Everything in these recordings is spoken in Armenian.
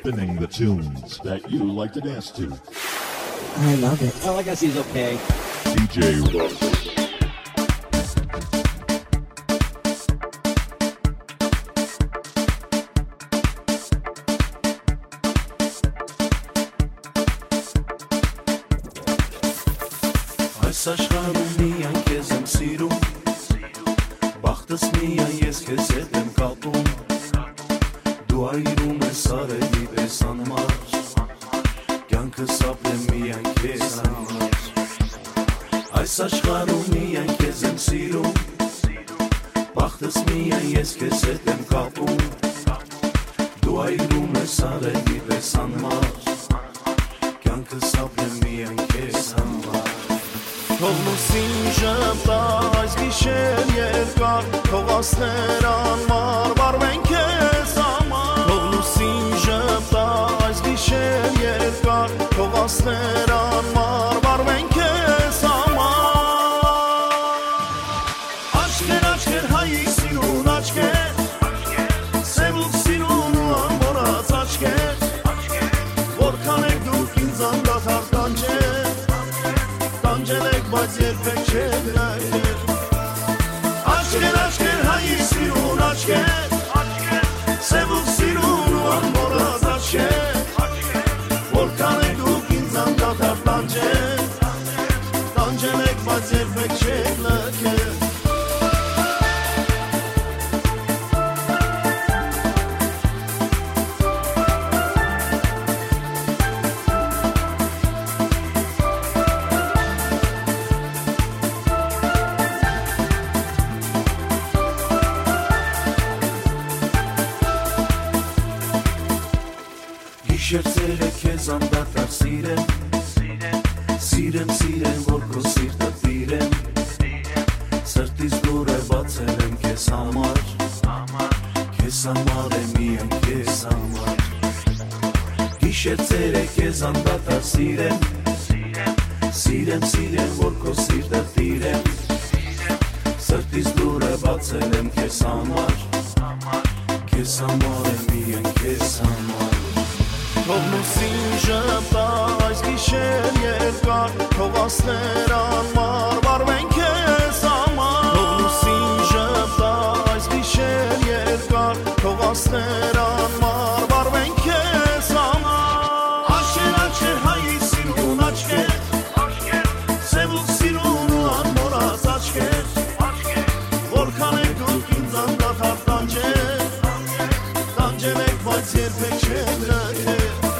spinning the tunes that you like to dance to. I love it. Well, I guess he's okay. DJ Russ. Այս աշխարհում միայն քեզ եմ սիրում, բախտս միայն ես քեզ հետ եմ կապում, դու այրում ես արևի պես անմար, կյանքս ապրեմ միայն քեզ համար, այս աշխարհում միայն քեզ եմ սիրում, բախտս միայն ես քեզ հետ եմ կապում, դու այրում ես արևի պես անմար, կյանքս ապրեմ միայն քեզ համար. Թող լուսին ժպտա այս գիշեր երկար, թող ասներ անմար վարվեն քեզ համար, թող լուսին ժպտա այս գիշեր երկար, թող ասներ անմար վարվեն քեզ համար. Աչքեր, աչքեր, հայի սիրուն աչքեր, սևուկ սիրուն ու անմոռաց աչքեր, որքան եք դուք ինձ անդադար տանջել, տանջել բայց երբեք չեք նայել. Աչքեր, աչքեր, հայի սիրուն աչքեր, սևուկ սիրուն ու անմոռաց աչքեր, որքան եք դուք ինձ անդադար տանջել, տանջել եք բայց երբեք չեք նայել. Գիշերցերը քեզ անդադար սիրեմ, սիրեմ, սիրեմ, որ քո սիրտը տիրեմ, սրտիս դուռը բացել եմ քեզ համար, քեզ համար եմ միայն քեզ համար. Գիշերցերը քեզ անդադար սիրեմ, սիրեմ, սիրեմ, որ քո սիրտը տիրեմ, սրտիս դուռը բացել եմ քեզ համար, քեզ համար եմ միայն քեզ համար. Թող լուսին ժպտա այս գիշեր երկար, թող ասներ անմար վարվեն քեզ համար, թող լուսին ժպտա այս գիշեր երկար, թող ասներ անմար վարվեն քեզ համար. Աչքեր, աչքեր, հայի սիրուն աչքեր, սևուկ սիրուն ու անմոռաց աչքեր, որքան եք դուք ինձ անդադար տանջել, տանջել եք բայց երբեք չեք նայել.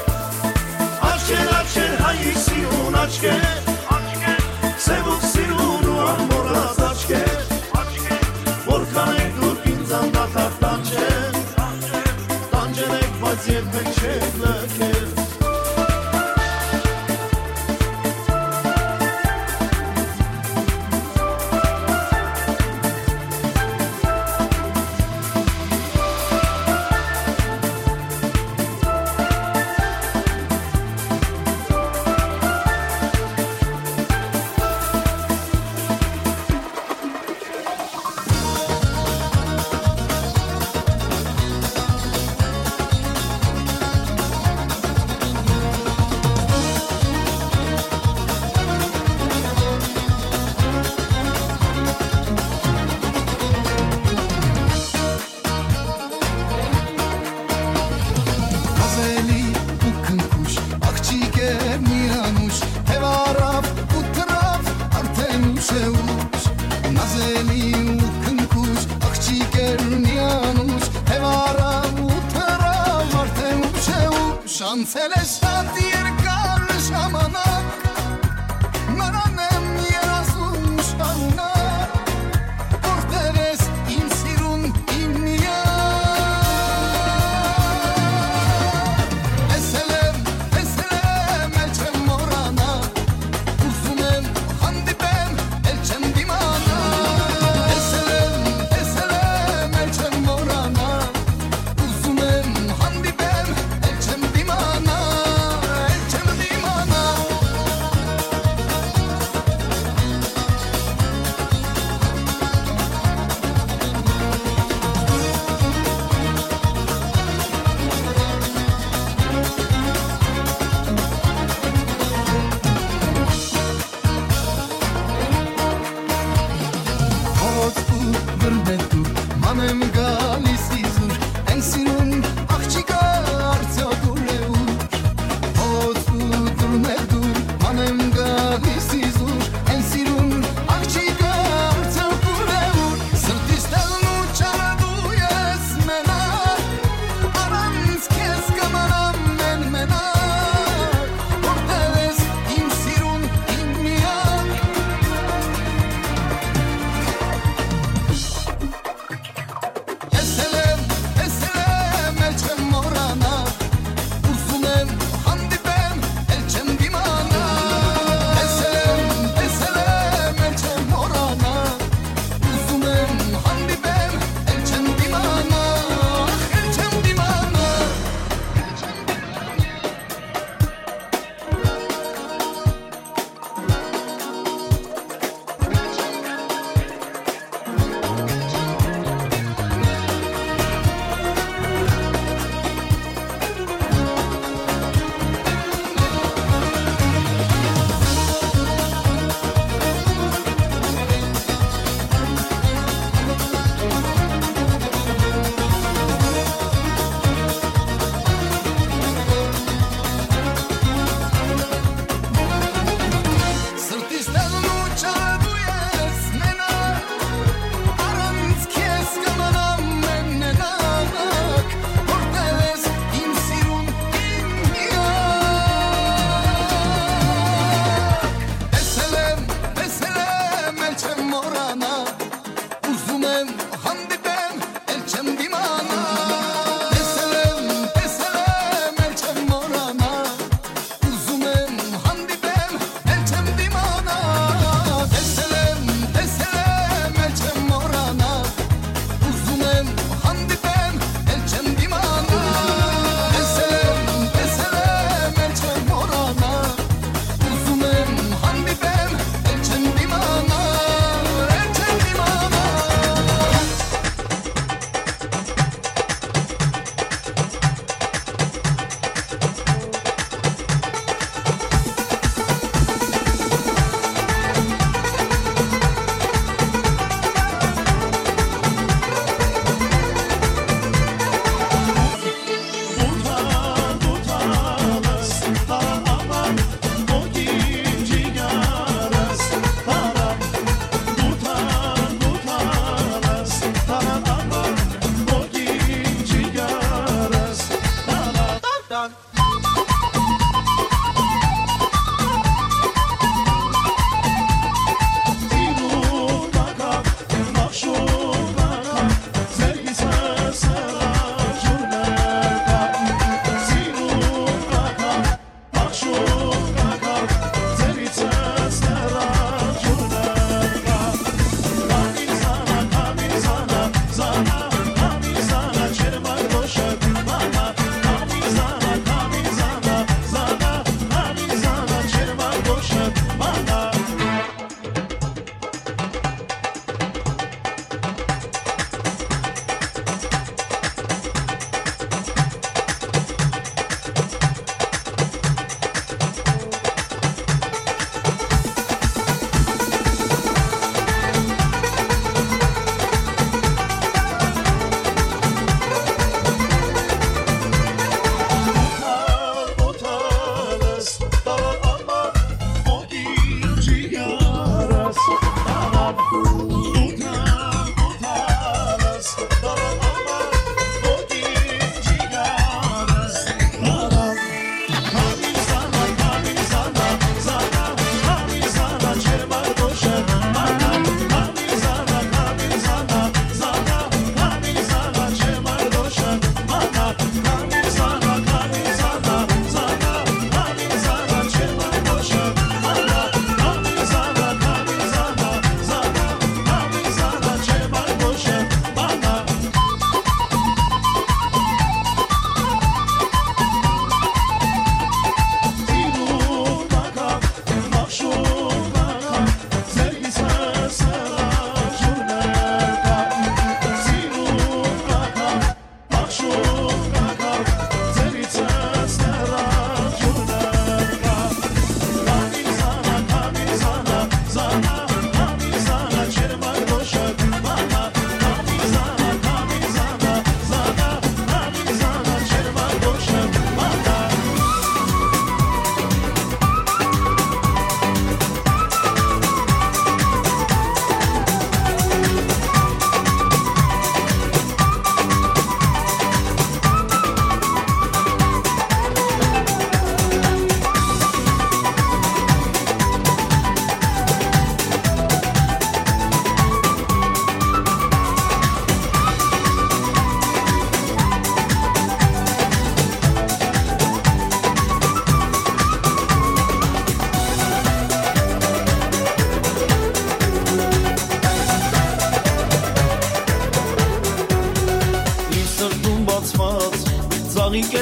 Աչքեր, հայի սիրուն աչքեր, սևուկ սիրուն ու անմոռաց աչքեր, որքան եք դուք ինձ անդադար տանջել, տանջել եք բայց երբեք չեք նայել.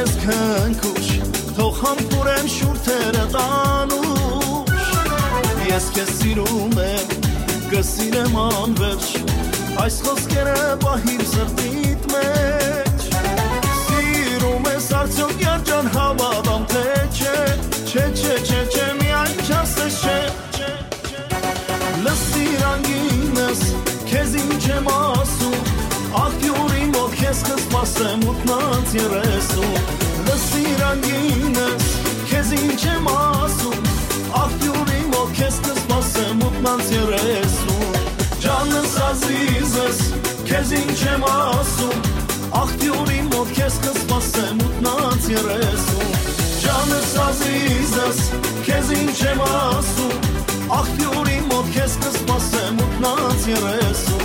ես քնքուշ, թող համբուրեմ շուրթերը տանուշ, ես քեզ սիրում եմ, կսիրեմ անվերջ, այս խոսքերը պահիր սրտիդ մեջ, սիրում ես արդյոք երջան հավատամ թե չէ, չէ, միայն չասես չէ, լսիր անգինս, քեզ ինչ եմ ասում, աղբյուրի մոտ քեզ կսպասեմ ութնանց 30, լսիր անգինս, քեզ ինչ եմ ասում, աղբյուրի մոտ քեզ կսպասեմ ութնանց 30, ջանս ազիզս, քեզ ինչ եմ ասում, աղբյուրի մոտ քեզ կսպասեմ ութնանց 30, ջանս ազիզս, քեզ ինչ եմ ասում, աղբյուրի մոտ քեզ կսպասեմ ութնանց 30.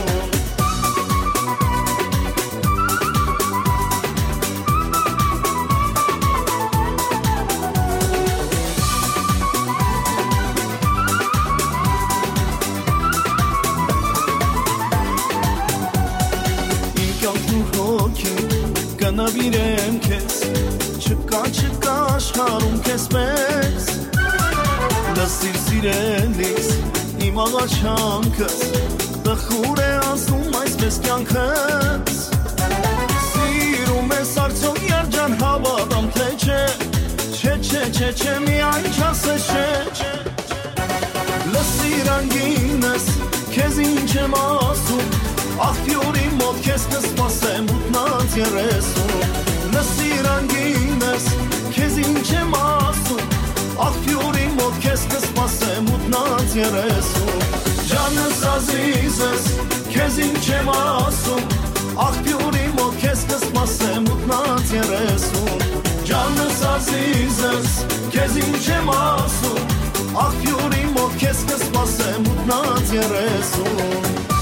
Նավիրեմ քեզ, չկա աշխարհում քեզ պես, լսիր սիրելիս, իմ աղաչանքս, տխուր է անցնում այսպես կյանքս, սիրում ես արդյոք երջան հավատամ թե չէ, միայն չասես չէ, լսիր անգինս, քեզ ինչ եմ ասում, աղբյուրի մոտ քեզ կսպասեմ ութնանց 30, լսիր անգինս, քեզ ինչ եմ ասում, աղբյուրի մոտ քեզ կսպասեմ ութնանց 30, ջանս ազիզս, քեզ ինչ եմ ասում, աղբյուրի մոտ քեզ կսպասեմ ութնանց 30, ջանս ազիզս, քեզ ինչ եմ ասում, աղբյուրի մոտ քեզ կսպասեմ ութնանց 30.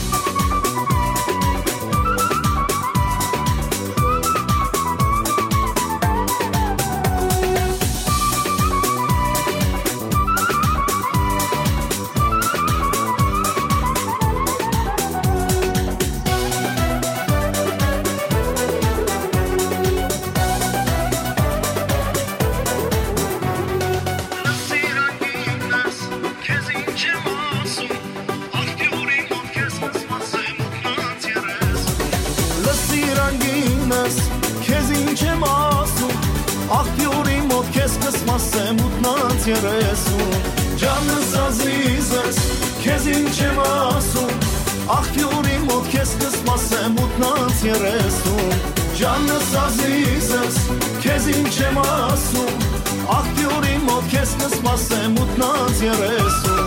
կսպասեմ ութնանց 30, ջանս ազիզս, քեզ ինչ եմ ասում, աղբյուրի մոտ քեզ կսպասեմ ութնանց 30, ջանս ազիզս, քեզ ինչ եմ ասում, աղբյուրի մոտ քեզ կսպասեմ ութնանց 30.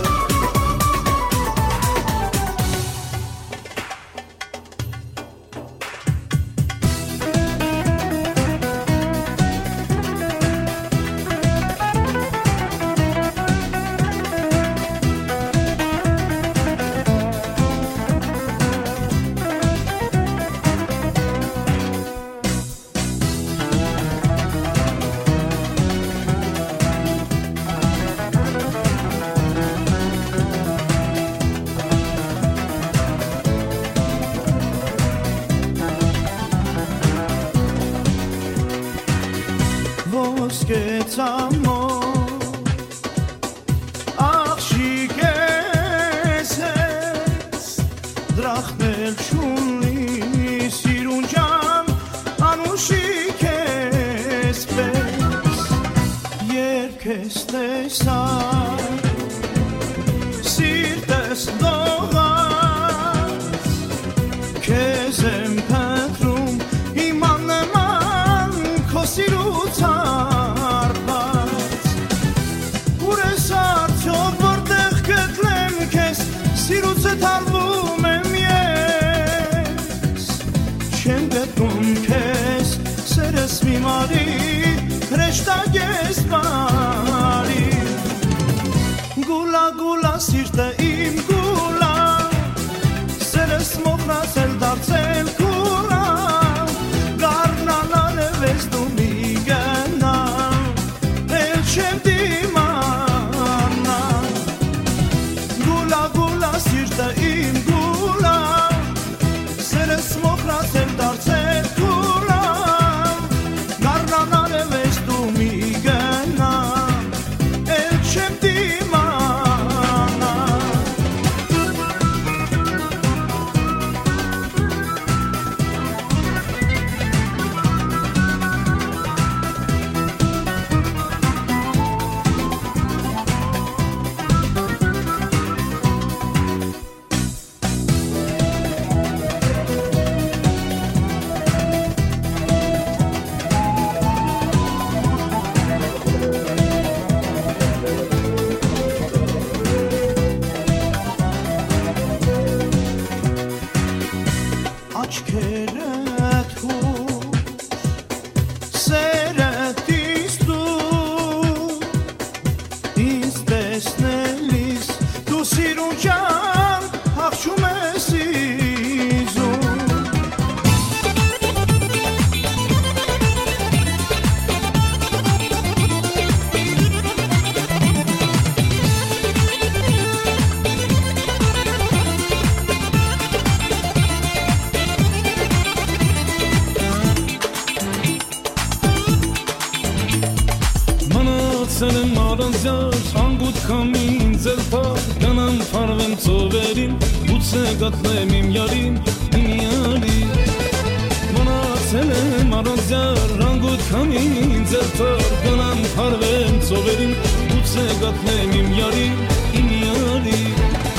Ասել եմ առանձյար անգուտ քամին ձերտար Գանամ պարվեմ ծովերին Գուցե գատնեմ իմ յարին Իմ յարին Մնացել եմ առանձյար անգուտ քամին ձերտար Գանամ պարվեմ ծովերին Գուցե գատնեմ իմ յարին Իմ յարին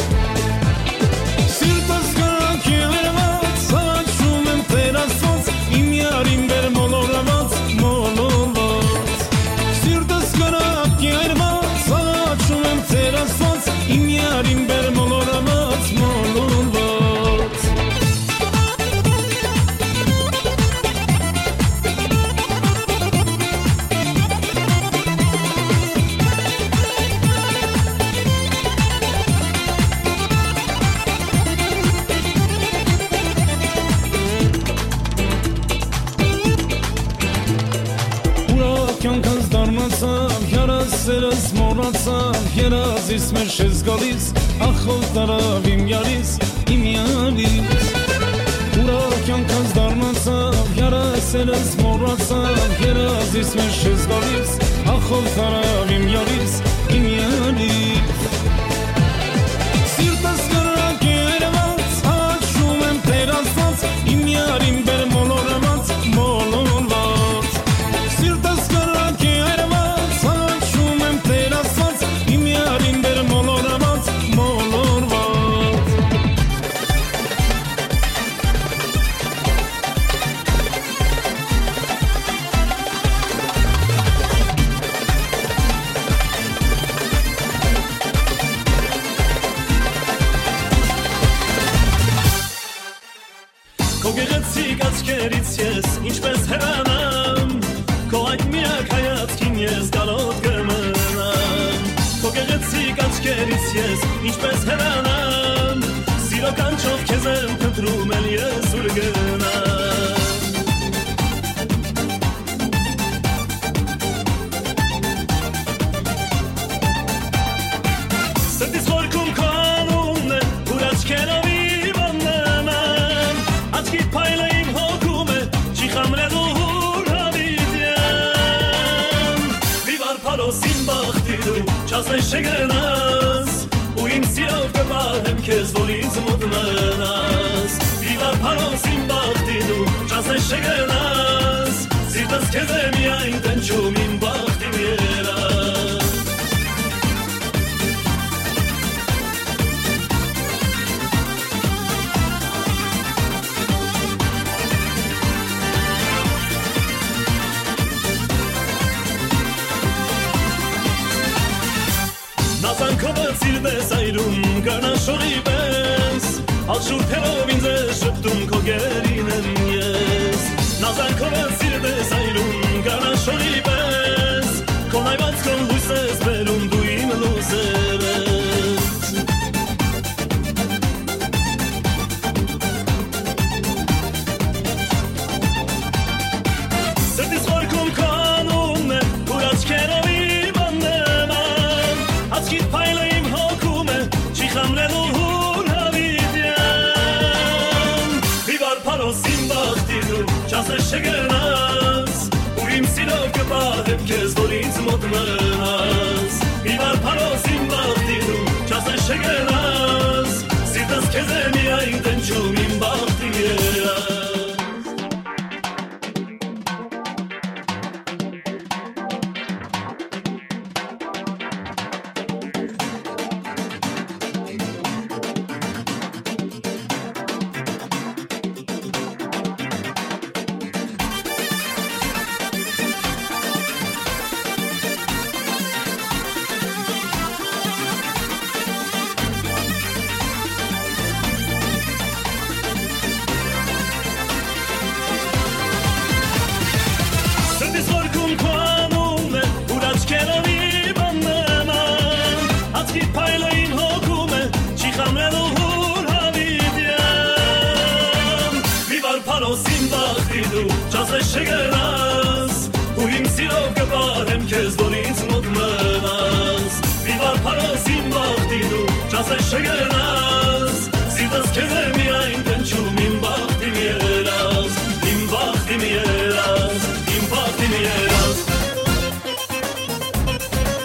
Սիրտս կրակ երված Հաչում եմ տեր ասված Իմ յարին բեր մոլորված Մոլորված Սիրտս կրակ երված Հաչում եմ տեր ասված Իմ յարին բեր մոլորված Մոլորված Կյանքս դարմացավ, հյարասերս մորացավ, երազիս մեր շեզ գալիս, ախով տարավ իմ յարիս, իմ յարիս Ուրա կյանքս դարմացավ, հյարասերս մորացավ, երազիս մեր շեզ գալիս, ախով տարավ իմ յարիս, իմ յարիս Սիրտս կրակ երված, հաչում եմ տեր ասված, իմ յարին բեր մոլորված, մոլորված Սիրտս կրակ երված, հաչում եմ տեր ասված, իմ յարին բեր մոլորված, մոլորված Քո գեղեցիկ աչքերից ես ինչպես հեռանամ Քո այդ միակ հայացքին ես գալոտ կմնամ Քո գեղեցիկ աչքերից ես ինչպես հեռանամ Սիրո կանչով քեզ եմ փնտրում էլ ես ուր գնամ Սրտիս խորքում քո անունն է ուր աչքերով Փայլը իմ հոգում է, չի խամրելու հուր հավիտյան Վիվար պարոս իմ բաղթի դու, չասնես չգնաս Ու իմ սիրով կպահեմ քեզ, որ ինձ մոտ մնաս Վիվար պարոս իմ բաղթի դու, չասնես չգնաս Սիրտս քեզ է միայն տնչում իմ բաղթի երաս Նազանքովը սիրտես այրում գանաշորի պես Ալշուրթելով ինձ է շպտում քո գերին եմ ես Նազանքովը սիրտես այրում գանաշորի պես Քո նայված քո լույս ես բերում դու իմ լույսեր ես Սրտիս խորքում քո անունն է ուր աչքերով Աչքիդ փայլը իմ հոգում է, չի խամրելու հուր հավիտյան Վիվար պարոս իմ բաղթի դու, չասնես չգնաս Ու իմ սիրով կպահեմ քեզ, որ ինձ մոտ մնաս Վիվար պարոս իմ բաղթի դու, չասնես չգնաս Սիրտս քեզ է միայն տնչում իմ բաղթի երաս Չասես չգնաս ու իմ սիրով կպահեմ քեզ, որ ինձ մոտ մնաս Վիվար պարոս իմ բաղթի դու, չասես չգնաս Սիրտս քեզ է միայն տնչում իմ բաղթի երաս Իմ բաղթի երաս, իմ բաղթի երաս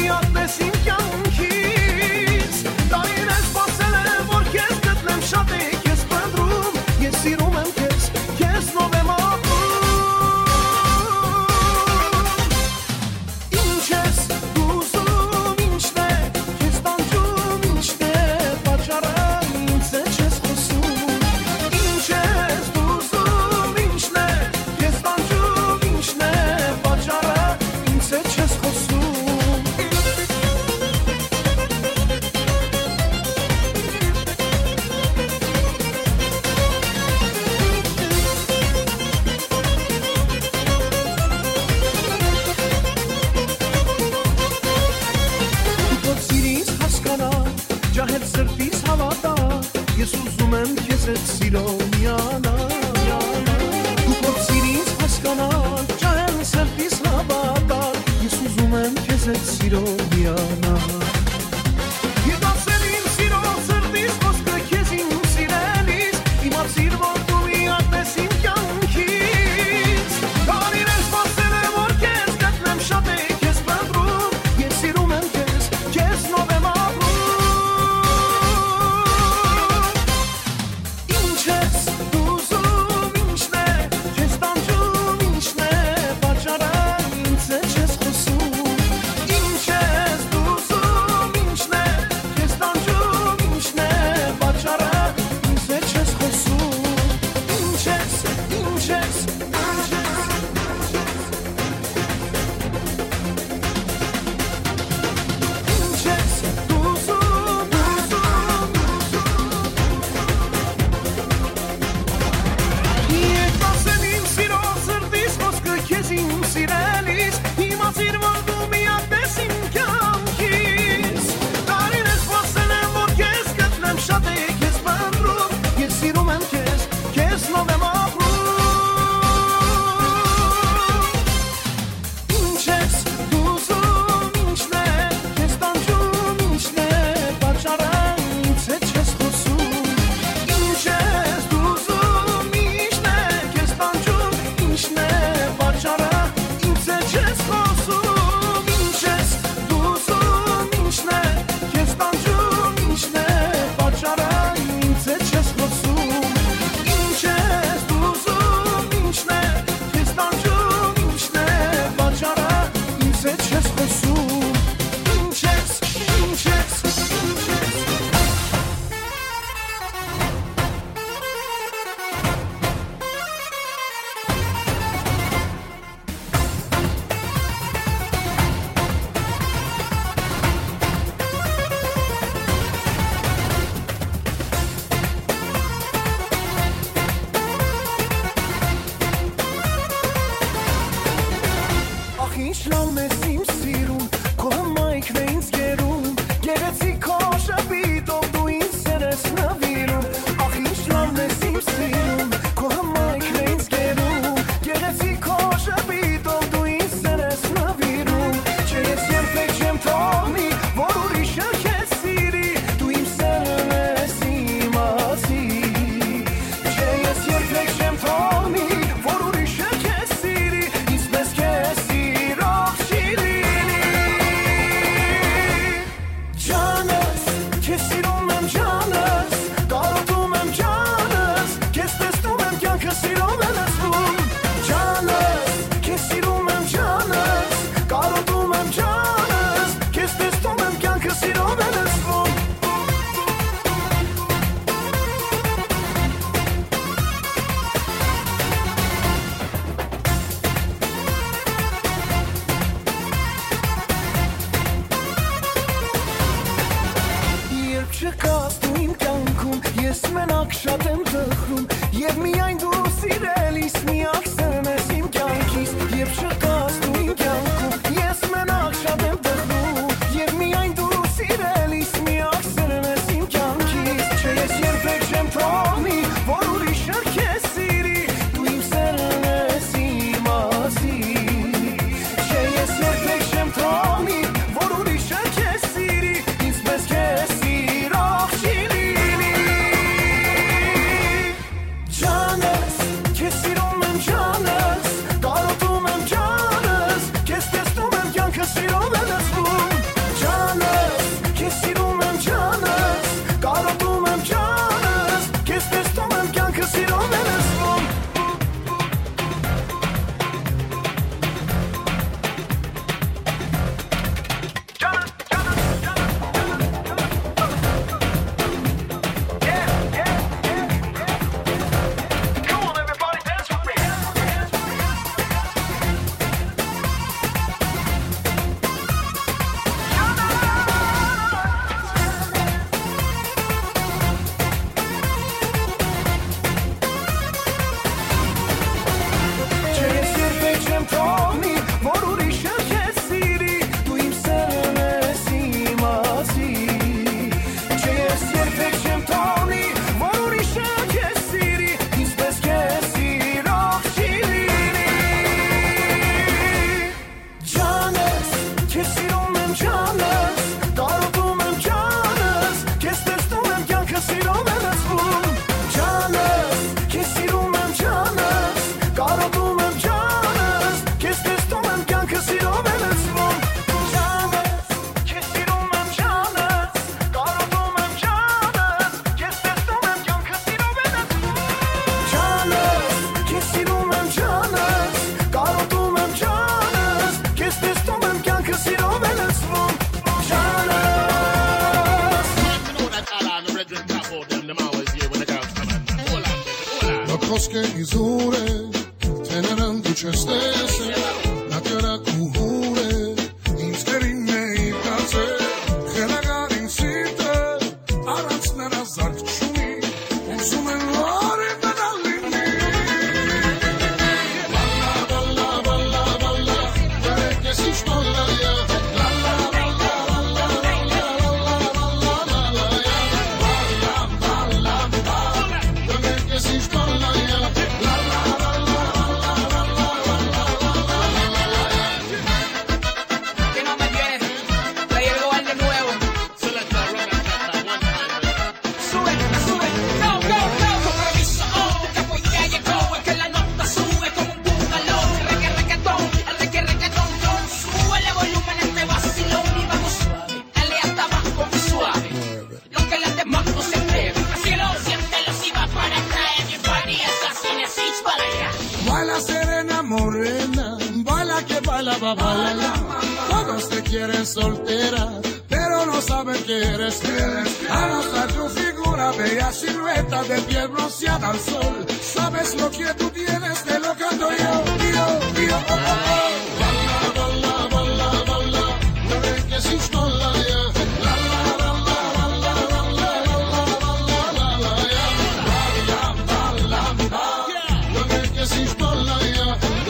միատես իմ կյանքից Տարին ես սպասել եմ, որ քեզ գտնեմ շատ է քեզ պնդրում Ես սիրում եմ քեզ, քեզնով եմ che misure teneran duce stesse la terra cuhure in scherine i case che magari in site aranz nella zarciuni un sumenore pedallini balla balla balla balla che si spolla via todos te quieren soltera, pero no saben que eres fiel. A mostrar tu figura, bella silueta de piel bronceada al sol. Sabes lo que tú tienes, te lo canto yo. Balla, balla, balla, balla, no ven que si spolla ya. Balla, balla, balla, balla, balla, balla, no ven que si spolla ya.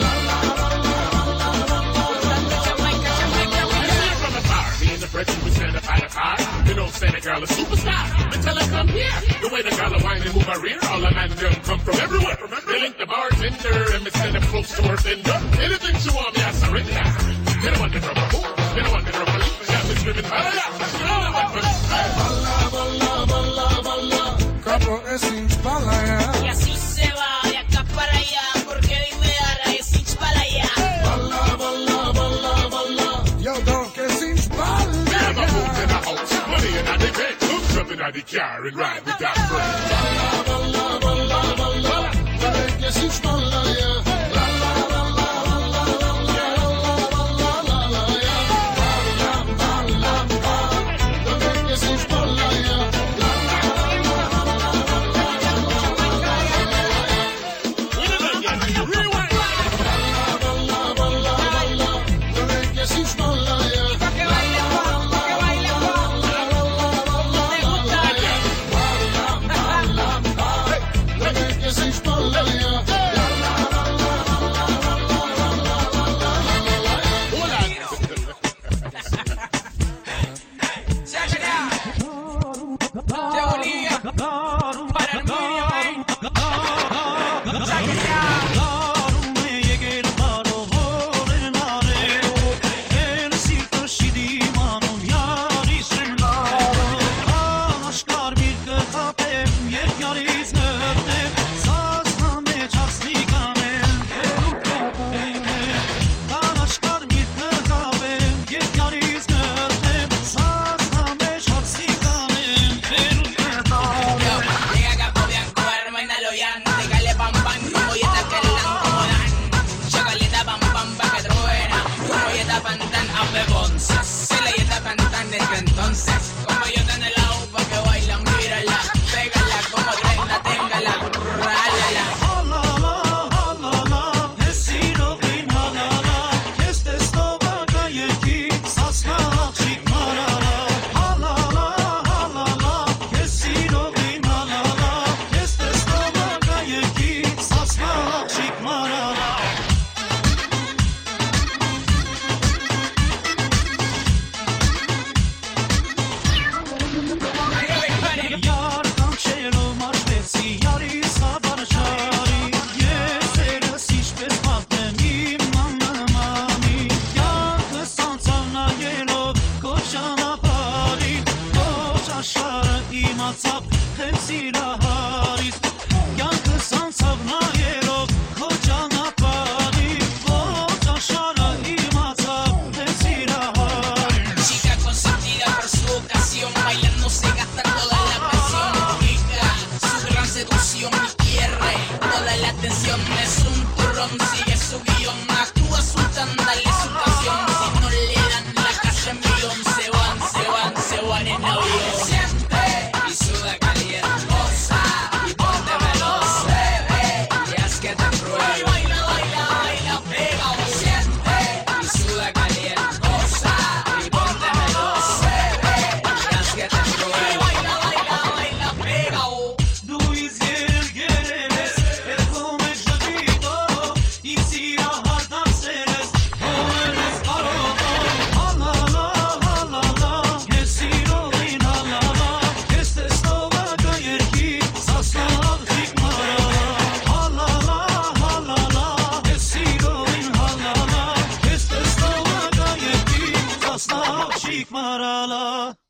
You know, Santa girl a superstar. Until I come here, the way the girl a whine and move her rear, all the man them come from everywhere. They link the bartender and me send them close to her sender. Anything she want me, I surrender. You don't want the trouble, you don't want the trouble. Yeah, me screaming, balla, balla, balla, balla, balla. Capo es hinch balla ya. Y así se va de acá para allá, porque dime ahora es hinch para allá. Balla, balla, balla, balla. Yo don't que es hinch balla. Jumping out the car and ride with that friend. Balla, balla, balla, balla, no ven que si spolla ya. Balla, balla, balla, balla, balla, balla, ya. Balla, balla, balla, no ven que si spolla ya. Balla, balla, balla, balla, Rewind. balla, balla, balla, balla, no ven que si spolla ya. Marala